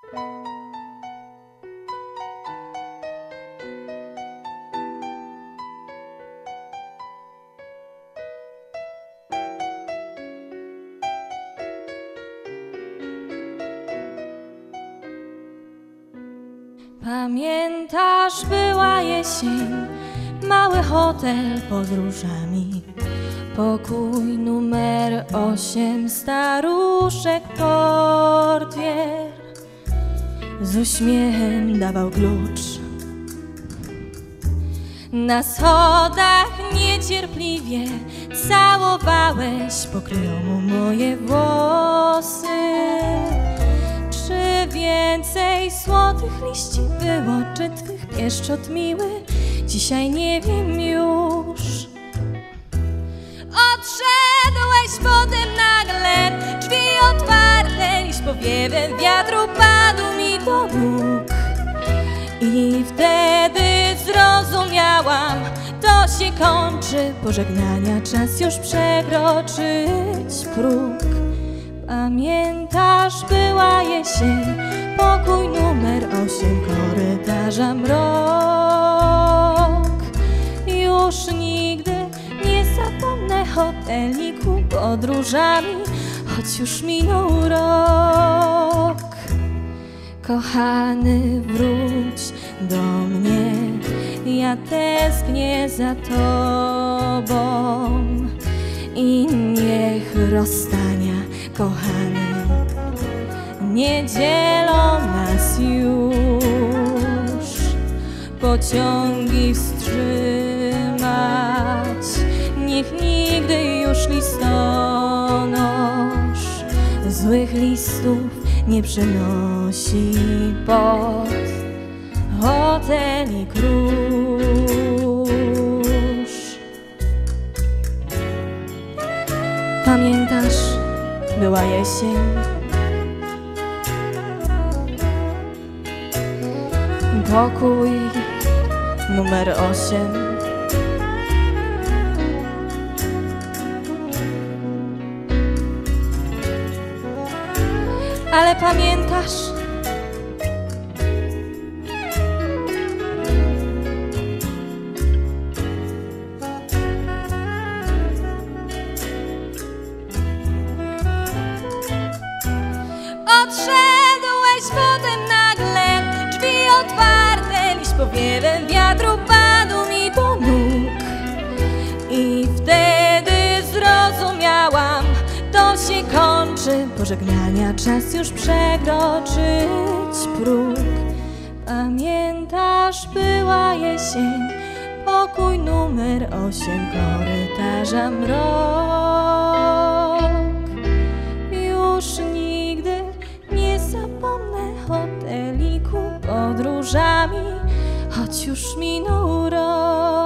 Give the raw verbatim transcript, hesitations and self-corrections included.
Pamiętasz, była jesień, mały hotel podróżami, pokój numer osiem, staruszek portier z uśmiechem dawał klucz. Na schodach niecierpliwie całowałeś pokryjomu moje włosy. Czy więcej złotych liści było, czy twych pieszczot miły? Dzisiaj nie wiem już. Odszedłeś potem nagle, drzwi otwarte, liść powiewem wiatru padł mi do nóg. I wtedy zrozumiałam, to się kończy, pożegnania czas już przekroczyć próg. Pamiętasz, była jesień, pokój numer osiem, korytarza mrok. Już nigdy nie zapomnę hoteliku podróżami, choć już minął rok. Kochany, wróć do mnie, ja tęsknię za tobą. I niech rozstania, kochany, nie dzielą nas już. Pociągi wstrzymać, niech nigdy już listonosz złych listów nie przynosi pod hotelik róż. Pamiętasz, była jesień, pokój numer osiem. Ale pamiętasz, odszedłeś potem nagle, drzwi otwarte, liść powiewem wiatru padł mi do nóg. I wtedy zrozumiałam, to się kończy, pożegnania czas już przekroczyć próg. Pamiętasz, była jesień, pokój numer osiem, korytarza mrok. Już nigdy nie zapomnę hoteliku podróżami, choć już minął rok.